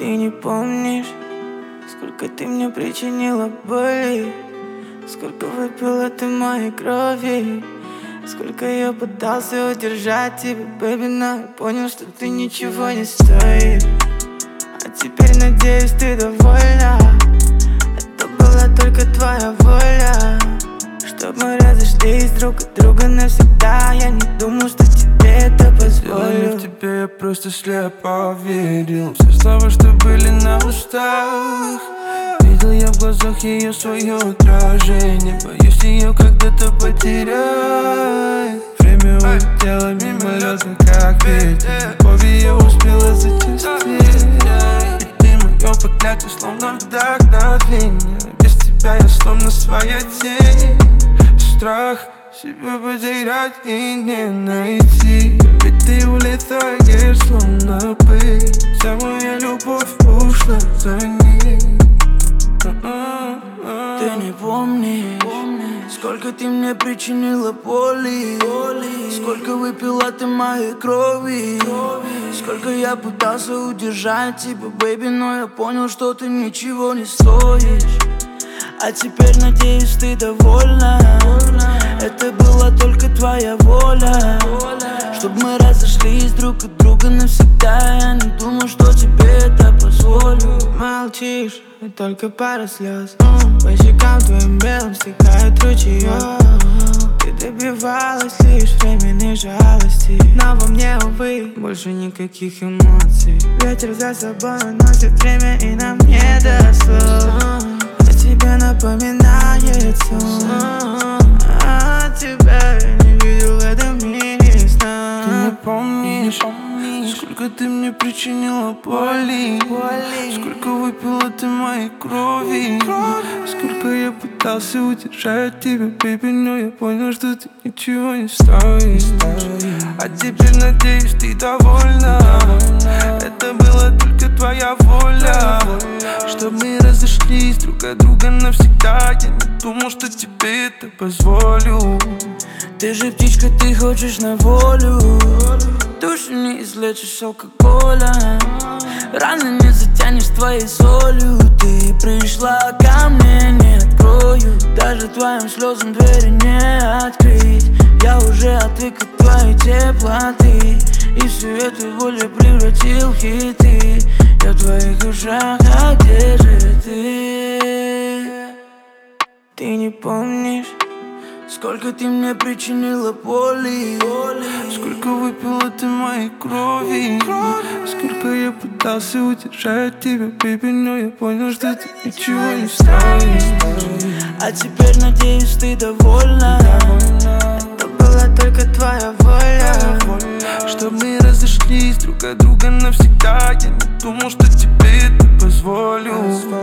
Ты не помнишь, сколько ты мне причинила боли, сколько выпила ты моей крови, сколько я пытался удержать тебя, бэби, но я понял, что ты ничего не стоишь. А теперь, надеюсь, ты довольна. Это была только твоя воля, чтоб мы разошлись друг от друга навсегда. Я не думал, что тебе это позволю. В тебе я просто слепо верил. Все слова, что были на устах, видел я в глазах ее свое отражение. Боюсь ее когда-то потерять. Время улетело мимолетно, как ветер. Любовь ее успела зачастить. И ты мое проклятие, словно вдохновение. Без тебя я словно своя тень. Страх себя потерять и не найти. Ведь ты улетаешь, словно пыль. Вся моя любовь ушла за ней. Ты не помнишь, сколько ты мне причинила боли, сколько выпила ты моей крови, сколько я пытался удержать тебя, бэби, но я понял, что ты ничего не стоишь. А теперь, надеюсь, ты довольна. Это была только твоя воля, чтоб мы разошлись друг от друга навсегда. Я не думал, что тебе это позволю. Молчишь, и только пара слез по щекам твоим белым стекает ручеёк. Ты добивалась лишь временной жалости, но во мне, увы, больше никаких эмоций. Ветер за собой уносит время, и нам не до слов. О тебе напоминает сон, а тебя я не видел в этом мире сна. Ты не помнишь, сколько ты мне причинила боли, сколько выпила ты моей крови, сколько я пытался удержать тебя, бэби, но я понял, что ты ничего не стоишь. А теперь, надеюсь, ты довольна. Это была только твоя воля, чтоб мы разошлись друг от друга навсегда. Я не думал, что тебе это позволю. Ты же птичка, ты хочешь на волю. Душу не излечишь алкоголем, раны не затянешь твоей солью. Ты пришла ко мне, не открою, даже твоим слезам двери не открыть. Я уже отвык от твоей теплоты, и всю эту боль превратил в хиты. Я в твоих ушах, а где же ты? Ты не помнишь, сколько ты мне причинила боли, сколько выпила ты моей крови, сколько я пытался удержать тебя, бэби, но я понял, что ты ничего не стоишь. А теперь, надеюсь, ты довольна. Это была только твоя воля, чтоб мы разошлись друг от друга навсегда. Я не думал, что тебе это позволю.